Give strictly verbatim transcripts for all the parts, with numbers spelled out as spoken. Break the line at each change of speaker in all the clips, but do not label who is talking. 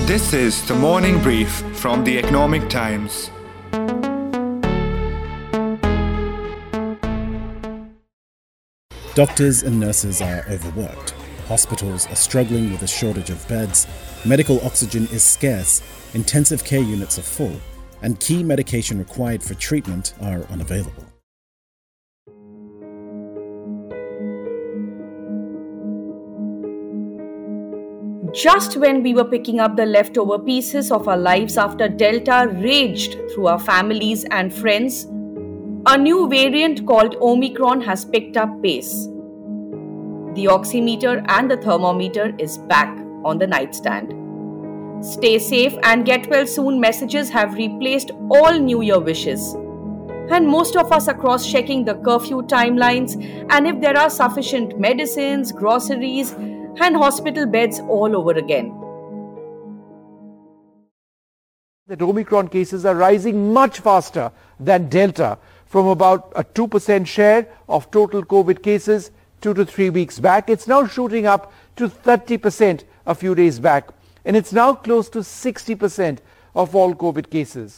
This is the morning brief from the Economic Times.
Doctors and nurses are overworked. Hospitals are struggling with a shortage of beds. Medical oxygen is scarce. Intensive care units are full. And key medication required for treatment are unavailable.
Just when we were picking up the leftover pieces of our lives after Delta raged through our families and friends, a new variant called Omicron has picked up pace. The oximeter and the thermometer is back on the nightstand. Stay safe and get well soon messages have replaced all New Year wishes. And most of us are cross-checking the curfew timelines and if there are sufficient medicines, groceries, and hospital beds all over again.
That Omicron cases are rising much faster than Delta, from about a two percent share of total COVID cases two to three weeks back. It's now shooting up to thirty percent a few days back, and it's now close to sixty percent of all COVID cases.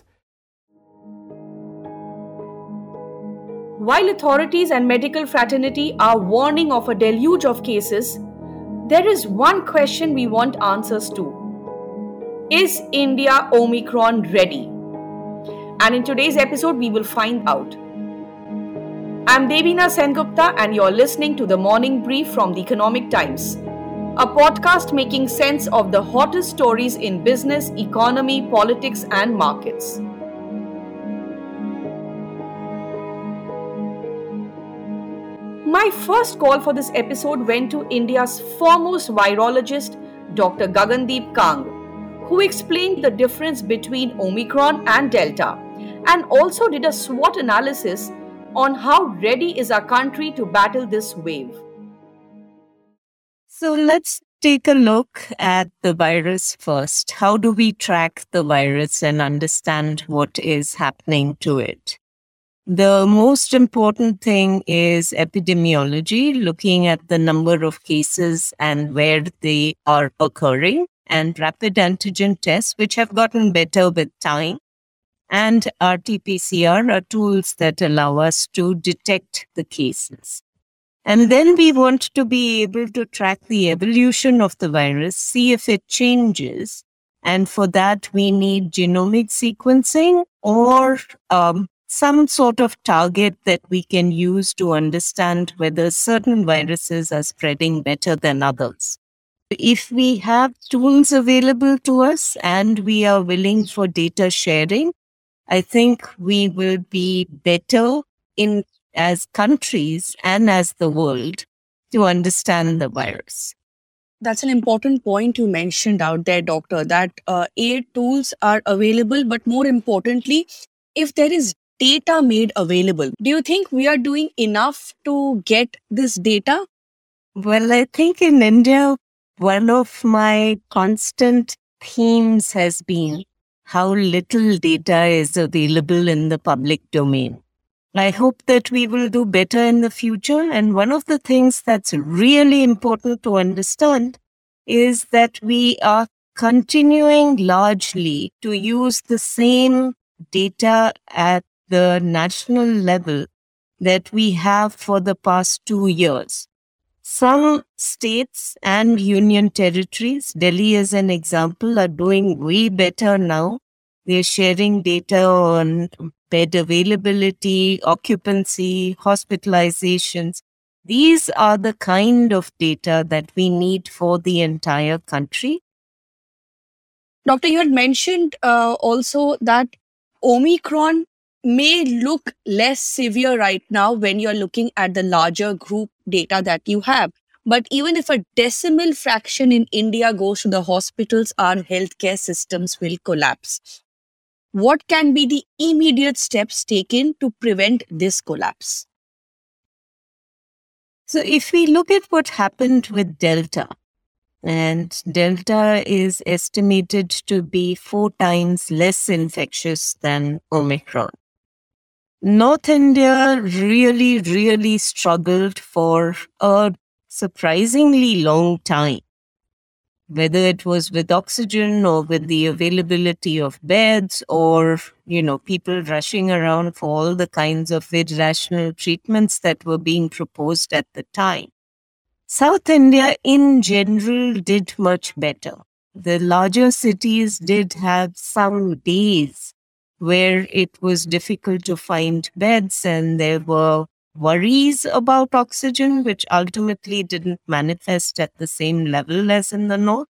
While authorities and medical fraternity are warning of a deluge of cases, there is one question we want answers to. Is India Omicron ready? And in today's episode, we will find out. I'm Devina Sengupta and you're listening to the Morning Brief from the Economic Times, a podcast making sense of the hottest stories in business, economy, politics and markets. My first call for this episode went to India's foremost virologist, Doctor Gagandeep Kang, who explained the difference between Omicron and Delta and also did a SWOT analysis on how ready is our country to battle this wave.
So let's take a look at the virus first. How do we track the virus and understand what is happening to it? The most important thing is epidemiology, looking at the number of cases and where they are occurring, and rapid antigen tests, which have gotten better with time, and R T P C R are tools that allow us to detect the cases. And then we want to be able to track the evolution of the virus, see if it changes. And for that, we need genomic sequencing or um, some sort of target that we can use to understand whether certain viruses are spreading better than others. If we have tools available to us and we are willing for data sharing, I think we will be better in as countries and as the world to understand the virus.
That's an important point you mentioned out there, Doctor, that uh, A, tools are available, but more importantly, if there is data made available, do you think we are doing enough to get this data?
Well, I think in India, one of my constant themes has been how little data is available in the public domain. I hope that we will do better in the future. And one of the things that's really important to understand is that we are continuing largely to use the same data at the national level that we have for the past two years. Some states and union territories, Delhi as an example, are doing way better now. They're sharing data on bed availability, occupancy, hospitalizations. These are the kind of data that we need for the entire country.
Doctor, you had mentioned uh, also that Omicron may look less severe right now when you're looking at the larger group data that you have. But even if a decimal fraction in India goes to the hospitals, our healthcare systems will collapse. What can be the immediate steps taken to prevent this collapse?
So if we look at what happened with Delta, and Delta is estimated to be four times less infectious than Omicron. North India really, really struggled for a surprisingly long time whether it was with oxygen or with the availability of beds or, you know, people rushing around for all the kinds of irrational treatments that were being proposed at the time. South India in general did much better. The larger cities did have some days where it was difficult to find beds and there were worries about oxygen, which ultimately didn't manifest at the same level as in the north.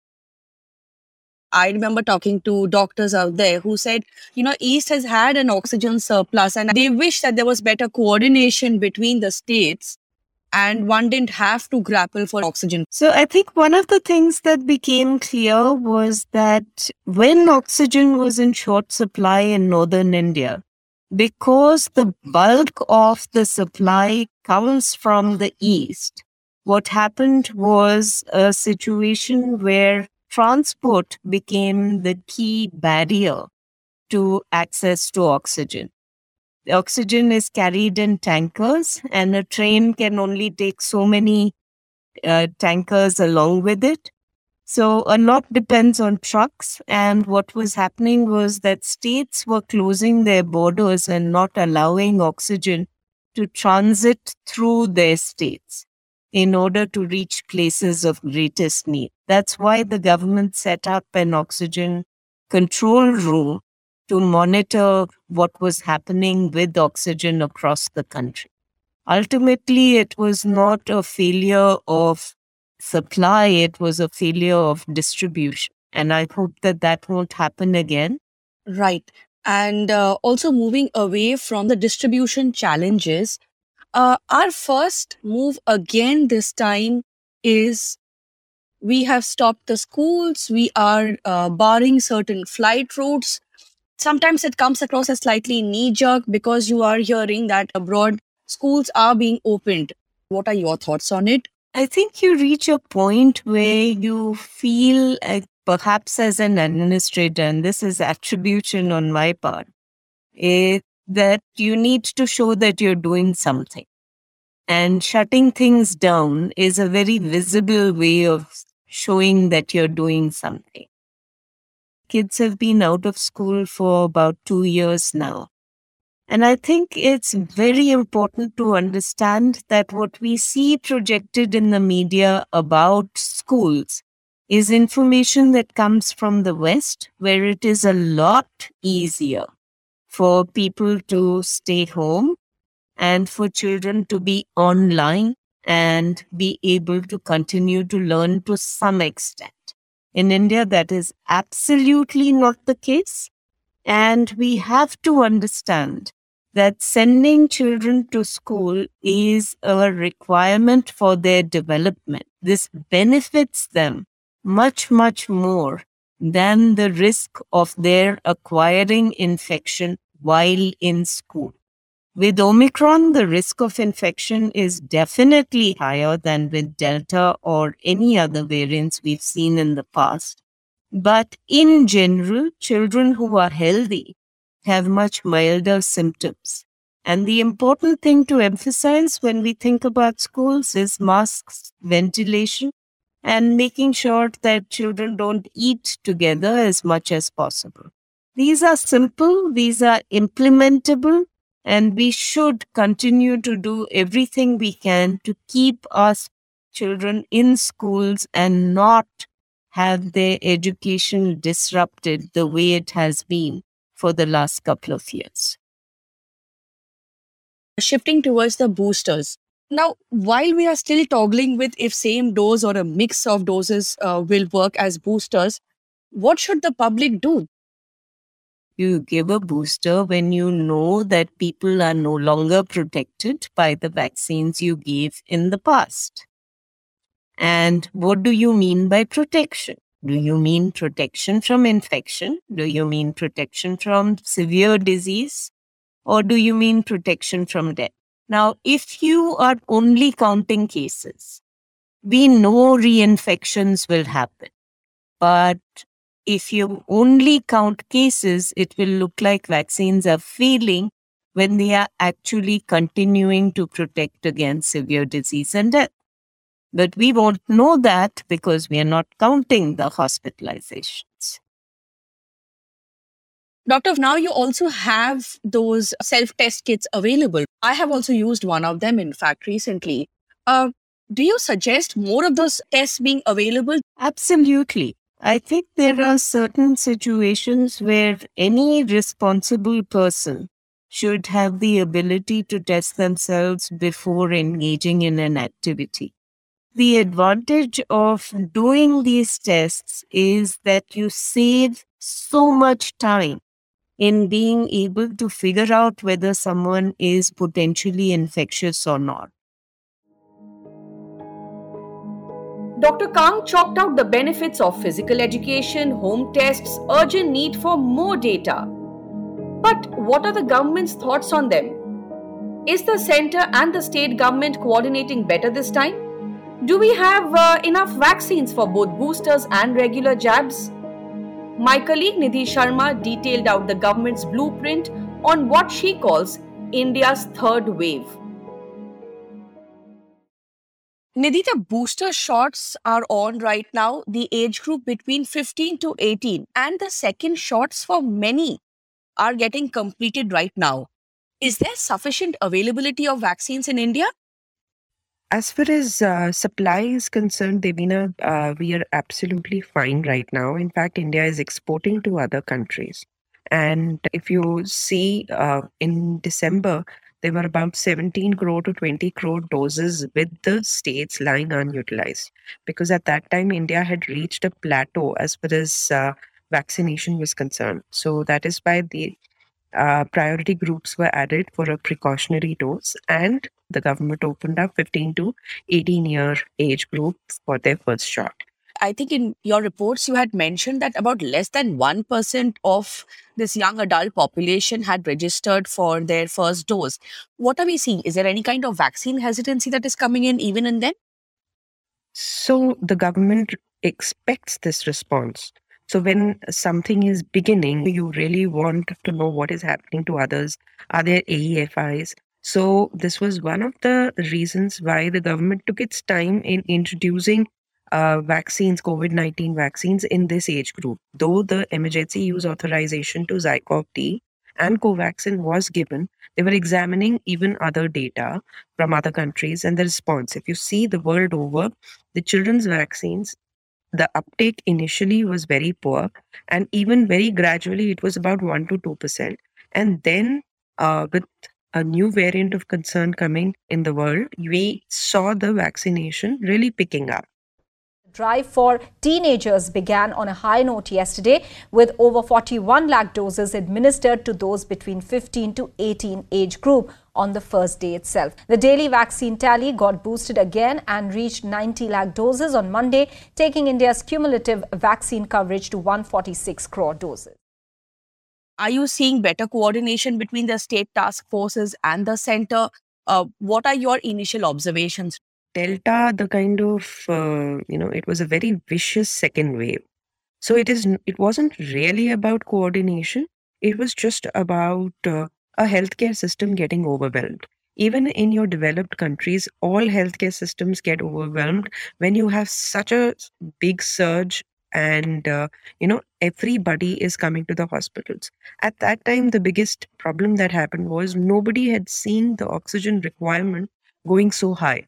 I remember talking to doctors out there who said, you know, East has had an oxygen surplus and they wish that there was better coordination between the states and one didn't have to grapple for oxygen.
So I think one of the things that became clear was that when oxygen was in short supply in northern India, because the bulk of the supply comes from the east, what happened was a situation where transport became the key barrier to access to oxygen. The oxygen is carried in tankers, and a train can only take so many uh, tankers along with it. So a lot depends on trucks. And what was happening was that states were closing their borders and not allowing oxygen to transit through their states in order to reach places of greatest need. That's why the government set up an oxygen control room to monitor what was happening with oxygen across the country. Ultimately, it was not a failure of supply, it was a failure of distribution. And I hope that that won't happen again.
Right. And uh, also moving away from the distribution challenges, uh, our first move again this time is we have stopped the schools, we are uh, barring certain flight routes. Sometimes it comes across as slightly knee-jerk because you are hearing that abroad schools are being opened. What are your thoughts on it?
I think you reach a point where you feel like perhaps as an administrator, and this is attribution on my part, is that you need to show that you're doing something. And shutting things down is a very visible way of showing that you're doing something. Kids have been out of school for about two years now. And I think it's very important to understand that what we see projected in the media about schools is information that comes from the West, where it is a lot easier for people to stay home and for children to be online and be able to continue to learn to some extent. In India, that is absolutely not the case. And we have to understand that sending children to school is a requirement for their development. This benefits them much, much more than the risk of their acquiring infection while in school. With Omicron, the risk of infection is definitely higher than with Delta or any other variants we've seen in the past. But in general, children who are healthy have much milder symptoms. And the important thing to emphasize when we think about schools is masks, ventilation, and making sure that children don't eat together as much as possible. These are simple, these are implementable, and we should continue to do everything we can to keep our children in schools and not have their education disrupted the way it has been for the last couple of years.
Shifting towards the boosters. Now, while we are still toggling with if same dose or a mix of doses uh, will work as boosters, what should the public do?
You give a booster when you know that people are no longer protected by the vaccines you gave in the past. And what do you mean by protection? Do you mean protection from infection? Do you mean protection from severe disease? Or do you mean protection from death? Now, if you are only counting cases, we know reinfections will happen. But if you only count cases, it will look like vaccines are failing when they are actually continuing to protect against severe disease and death. But we won't know that because we are not counting the hospitalizations.
Doctor, now you also have those self-test kits available. I have also used one of them, in fact, recently. Uh, do you suggest more of those tests being available?
Absolutely. I think there are certain situations where any responsible person should have the ability to test themselves before engaging in an activity. The advantage of doing these tests is that you save so much time in being able to figure out whether someone is potentially infectious or not.
Doctor Kang chalked out the benefits of physical education, home tests, urgent need for more data. But what are the government's thoughts on them? Is the centre and the state government coordinating better this time? Do we have uh, enough vaccines for both boosters and regular jabs? My colleague Nidhi Sharma detailed out the government's blueprint on what she calls India's third wave.
Nidhi, the booster shots are on right now, the age group between fifteen to eighteen, and the second shots for many are getting completed right now. Is there sufficient availability of vaccines in India?
As far as uh, supply is concerned, Devina, uh, we are absolutely fine right now. In fact, India is exporting to other countries. And if you see uh, in December, there were about seventeen crore to twenty crore doses with the states lying unutilized. Because at that time, India had reached a plateau as far as uh, vaccination was concerned. So that is why the uh, priority groups were added for a precautionary dose, and the government opened up fifteen to eighteen year age groups for their first shot.
I think in your reports, you had mentioned that about less than one percent of this young adult population had registered for their first dose. What are we seeing? Is there any kind of vaccine hesitancy that is coming in even in them?
So the government expects this response. So when something is beginning, you really want to know what is happening to others. Are there A E F Is? So this was one of the reasons why the government took its time in introducing uh, vaccines, COVID nineteen vaccines in this age group. Though the emergency use authorization to ZyCoV-D and Covaxin was given, they were examining even other data from other countries and the response. If you see the world over, the children's vaccines, the uptake initially was very poor, and even very gradually it was about one to two percent. And then uh, with a new variant of concern coming in the world, we saw the vaccination really picking up.
Drive for teenagers began on a high note yesterday with over forty-one lakh doses administered to those between fifteen to eighteen age group on the first day itself. The daily vaccine tally got boosted again and reached ninety lakh doses on Monday, taking India's cumulative vaccine coverage to one hundred forty-six crore doses.
Are you seeing better coordination between the state task forces and the centre? Uh, what are your initial observations?
Delta, the kind of, uh, you know, it was a very vicious second wave. So it is. It wasn't really about coordination. It was just about uh, a healthcare system getting overwhelmed. Even in your developed countries, all healthcare systems get overwhelmed when you have such a big surge and, uh, you know, everybody is coming to the hospitals. At that time, the biggest problem that happened was nobody had seen the oxygen requirement going so high.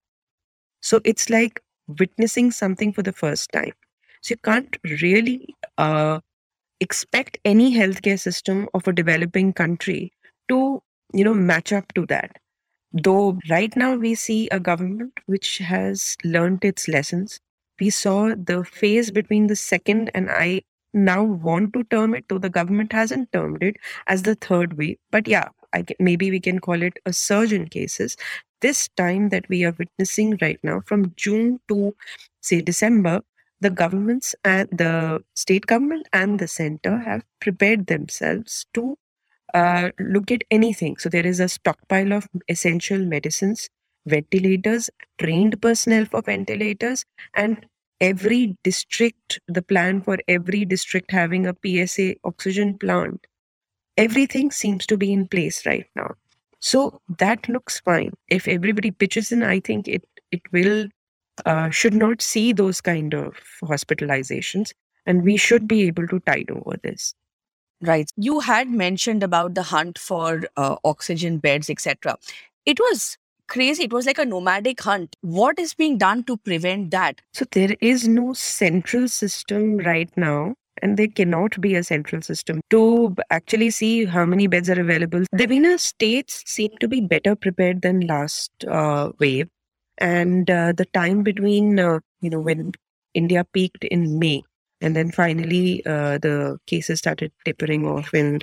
So it's like witnessing something for the first time. So you can't really uh, expect any healthcare system of a developing country to, you know, match up to that. Though right now we see a government which has learned its lessons. We saw the phase between the second, and I now want to term it, though the government hasn't termed it, as the third wave. But yeah, I can, maybe we can call it a surge in cases. This time that we are witnessing right now, from June to, say, December, the governments and the state government and the center have prepared themselves to uh, look at anything. So there is a stockpile of essential medicines, ventilators, trained personnel for ventilators, and every district, the plan for every district having a P S A oxygen plant. Everything seems to be in place right now. So that looks fine. If everybody pitches in, I think it, it will uh, should not see those kind of hospitalizations, and we should be able to tide over this.
Right. You had mentioned about the hunt for uh, oxygen beds, et cetera. It was crazy. It was like a nomadic hunt. What is being done to prevent that?
So there is no central system right now, and there cannot be a central system to b- actually see how many beds are available. The winner states seem to be better prepared than last uh, wave, and uh, the time between uh, you know when India peaked in May, and then finally uh, the cases started tapering off in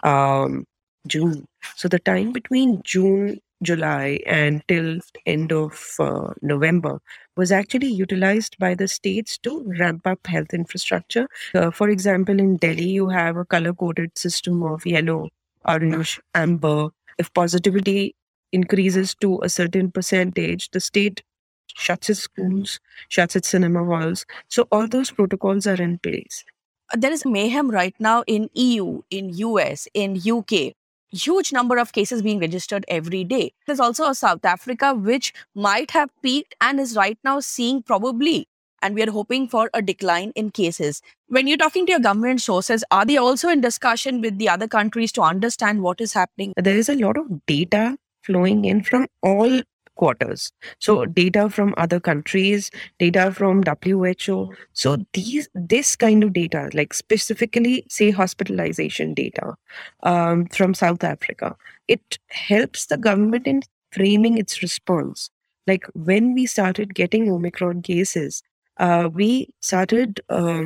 um, June. So the time between June, July, and till end of uh, November was actually utilized by the states to ramp up health infrastructure. Uh, for example, in Delhi, you have a color-coded system of yellow, orange, amber. If positivity increases to a certain percentage, the state shuts its schools, shuts its cinema halls. So all those protocols are in place.
There is mayhem right now in E U, in U S, in U K. Huge number of cases being registered every day. There's also a South Africa which might have peaked and is right now seeing probably, and we are hoping for a decline in cases. When you're talking to your government sources, are they also in discussion with the other countries to understand what is happening?
There is a lot of data flowing in from all quarters. So data from other countries, data from W H O. So these this kind of data, like specifically say hospitalization data um, from South Africa, it helps the government in framing its response. Like when we started getting Omicron cases, uh, we started uh,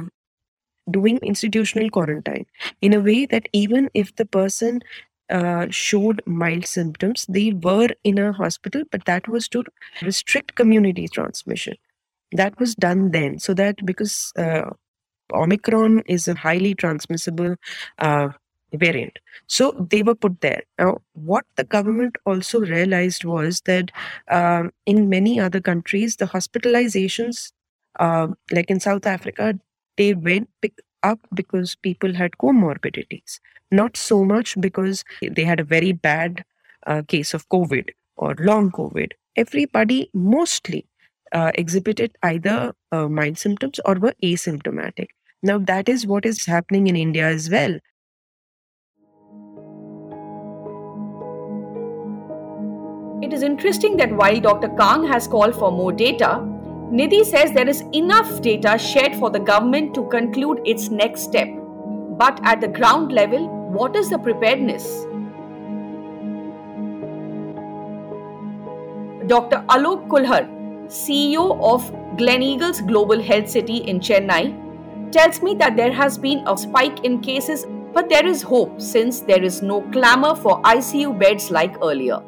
doing institutional quarantine in a way that even if the person uh, showed mild symptoms, they were in a hospital, but that was to restrict community transmission. That was done then, so that because uh, Omicron is a highly transmissible uh, variant, so they were put there. Now, what the government also realized was that um, in many other countries, the hospitalizations, uh, like in South Africa, they went pick up because people had comorbidities, not so much because they had a very bad uh, case of COVID or long COVID. Everybody mostly uh, exhibited either uh, mild symptoms or were asymptomatic. Now, that is what is happening in India as well.
It is interesting that while Doctor Kang has called for more data, Nidhi says there is enough data shared for the government to conclude its next step. But at the ground level, what is the preparedness? Doctor Alok Kulhar, C E O of Gleneagles Global Health City in Chennai, tells me that there has been a spike in cases, but there is hope since there is no clamor for I C U beds like earlier.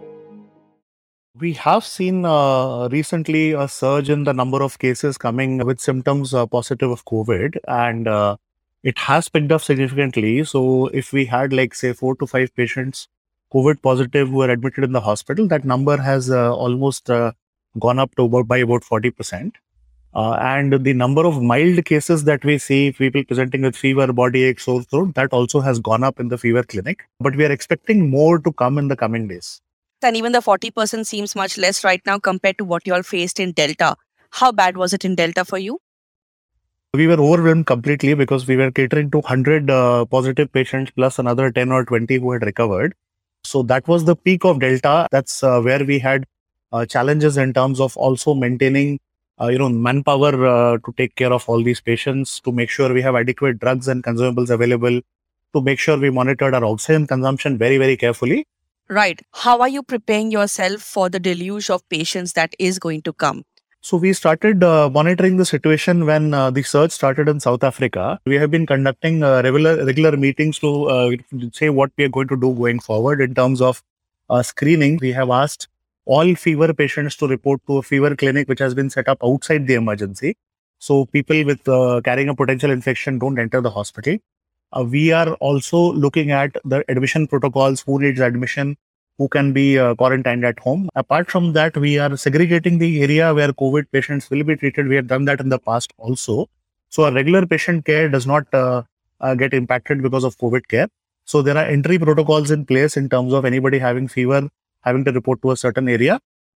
We have seen uh, recently a surge in the number of cases coming with symptoms uh, positive of COVID, and uh, it has picked up significantly. So if we had like say four to five patients COVID positive who were admitted in the hospital, that number has uh, almost uh, gone up to about by about forty percent. Uh, and the number of mild cases that we see, people presenting with fever, body ache, sore throat, that also has gone up in the fever clinic. But we are expecting more to come in the coming days.
And even the forty percent seems much less right now compared to what you all faced in Delta. How bad was it in Delta for you?
We were overwhelmed completely because we were catering to one hundred uh, positive patients plus another ten or twenty who had recovered. So that was the peak of Delta. That's uh, where we had uh, challenges in terms of also maintaining uh, you know, manpower uh, to take care of all these patients, to make sure we have adequate drugs and consumables available, to make sure we monitored our oxygen consumption very, very carefully.
Right. How are you preparing yourself for the deluge of patients that is going to come?
So we started uh, monitoring the situation when uh, the surge started in South Africa. We have been conducting uh, regular regular meetings to uh, say what we are going to do going forward in terms of uh, screening. We have asked all fever patients to report to a fever clinic which has been set up outside the emergency. So people with uh, carrying a potential infection don't enter the hospital. Uh, we are also looking at the admission protocols, who needs admission, who can be uh, quarantined at home. Apart from that, we are segregating the area where COVID patients will be treated. We have done that in the past also. So our regular patient care does not uh, uh, get impacted because of COVID care. So there are entry protocols in place in terms of anybody having fever, having to report to a certain area.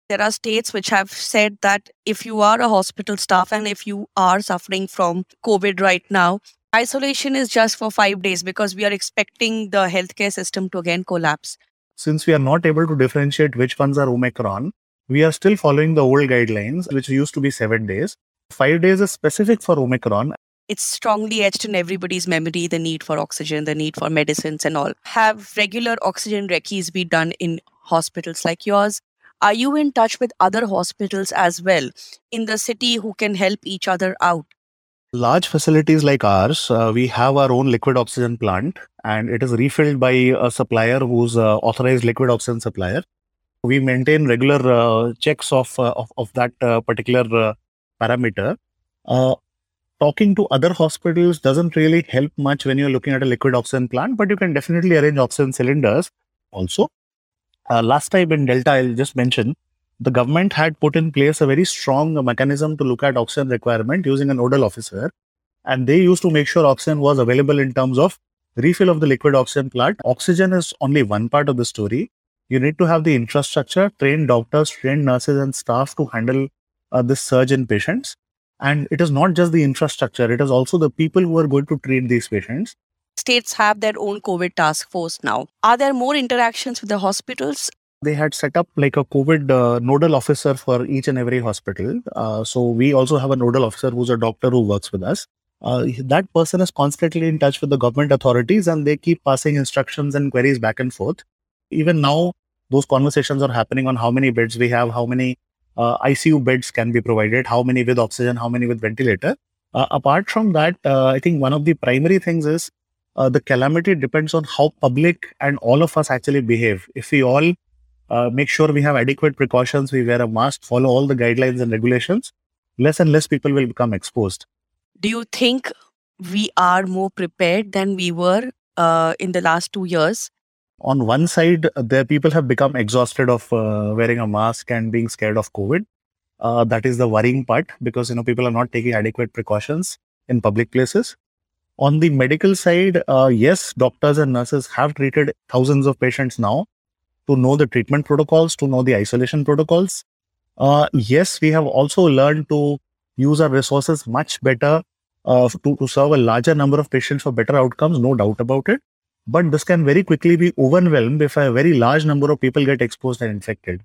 There are states which have said that if you are a hospital staff and if you are suffering from COVID right now, isolation is just for five days because we are expecting the healthcare system to again collapse.
Since we are not able to differentiate which ones are Omicron, we are still following the old guidelines, which used to be seven days. Five days is specific for Omicron.
It's strongly etched in everybody's memory, the need for oxygen, the need for medicines and all. Have regular oxygen recce's be done in hospitals like yours? Are you in touch with other hospitals as well in the city who can help each other out?
Large facilities like ours, uh, we have our own liquid oxygen plant, and it is refilled by a supplier who's uh, authorized liquid oxygen supplier. We maintain regular uh, checks of, uh, of of that uh, particular uh, parameter. Uh, talking to other hospitals doesn't really help much when you're looking at a liquid oxygen plant, but you can definitely arrange oxygen cylinders also. Uh, last time in Delta, I'll just mention, the government had put in place a very strong mechanism to look at oxygen requirement using a nodal officer. And they used to make sure oxygen was available in terms of refill of the liquid oxygen plant. Oxygen is only one part of the story. You need to have the infrastructure, trained doctors, trained nurses and staff to handle uh, this surge in patients. And it is not just the infrastructure, it is also the people who are going to treat these patients.
States have their own COVID task force now. Are there more interactions with the hospitals?
They had set up like a COVID uh, nodal officer for each and every hospital. Uh, so we also have a nodal officer who's a doctor who works with us. Uh, that person is constantly in touch with the government authorities and they keep passing instructions and queries back and forth. Even now, those conversations are happening on how many beds we have, how many uh, I C U beds can be provided, how many with oxygen, how many with ventilator. Uh, apart from that, uh, I think one of the primary things is uh, the calamity depends on how public and all of us actually behave. If we all uh, make sure we have adequate precautions, we wear a mask, follow all the guidelines and regulations, less and less people will become exposed.
Do you think we are more prepared than we were uh, in the last two years?
On one side, the people have become exhausted of uh, wearing a mask and being scared of COVID. Uh, that is the worrying part because, you know, people are not taking adequate precautions in public places. On the medical side, uh, yes, doctors and nurses have treated thousands of patients now to know the treatment protocols, to know the isolation protocols. Uh, yes, we have also learned to use our resources much better uh, to, to serve a larger number of patients for better outcomes, no doubt about it. But this can very quickly be overwhelmed if a very large number of people get exposed and infected.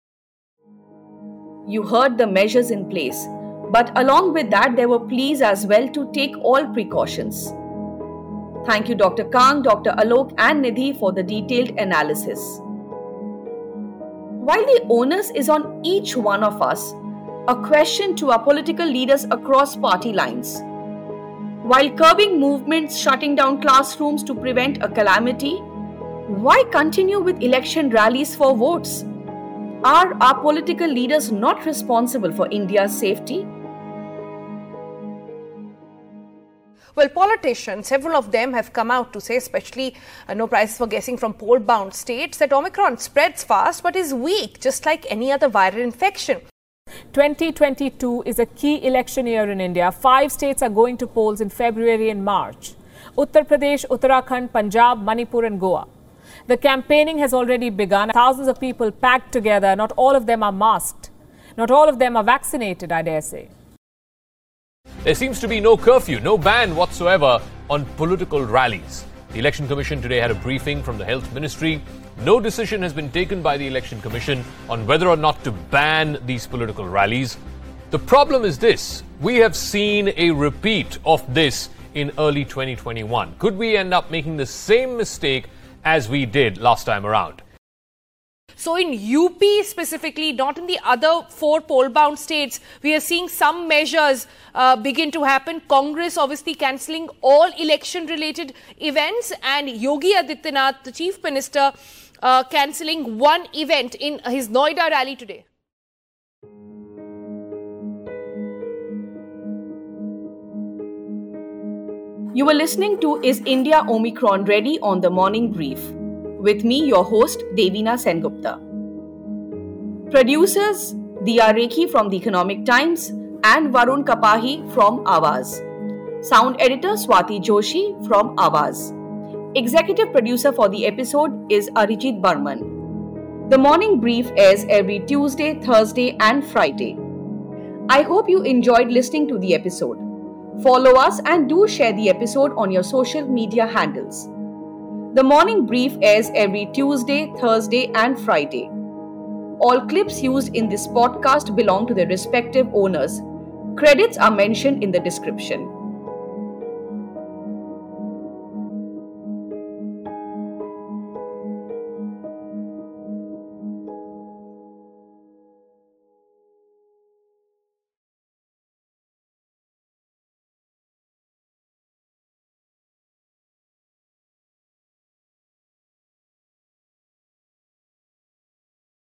You heard the measures in place, but along with that, there were pleas as well to take all precautions. Thank you, Doctor Kang, Doctor Alok, and Nidhi for the detailed analysis. While the onus is on each one of us, a question to our political leaders across party lines. While curbing movements, shutting down classrooms to prevent a calamity, why continue with election rallies for votes? Are our political leaders not responsible for India's safety?
Well, politicians, several of them have come out to say, especially uh, no prizes for guessing from poll-bound states, that Omicron spreads fast but is weak, just like any other viral infection.
twenty twenty-two is a key election year in India. Five states are going to polls in February and March. Uttar Pradesh, Uttarakhand, Punjab, Manipur and Goa. The campaigning has already begun. Thousands of people packed together. Not all of them are masked. Not all of them are vaccinated, I dare say.
There seems to be no curfew, no ban whatsoever on political rallies. The Election Commission today had a briefing from the Health Ministry. No decision has been taken by the Election Commission on whether or not to ban these political rallies. The problem is this: we have seen a repeat of this in early twenty twenty-one. Could we end up making the same mistake as we did last time around?
So in U P specifically, not in the other four poll-bound states, we are seeing some measures uh, begin to happen. Congress obviously cancelling all election-related events, and Yogi Adityanath, the Chief Minister, uh, cancelling one event in his Noida rally today.
You were listening to Is India Omicron Ready on the Morning Brief. With me, your host, Devina Sengupta. Producers, Diya Rekhi from The Economic Times and Varun Kapahi from Awaz. Sound editor, Swati Joshi from Awaz. Executive producer for the episode is Arijit Barman. The Morning Brief airs every Tuesday, Thursday, and Friday. I hope you enjoyed listening to the episode. Follow us and do share the episode on your social media handles. The Morning Brief airs every Tuesday, Thursday, and Friday. All clips used in this podcast belong to their respective owners. Credits are mentioned in the description.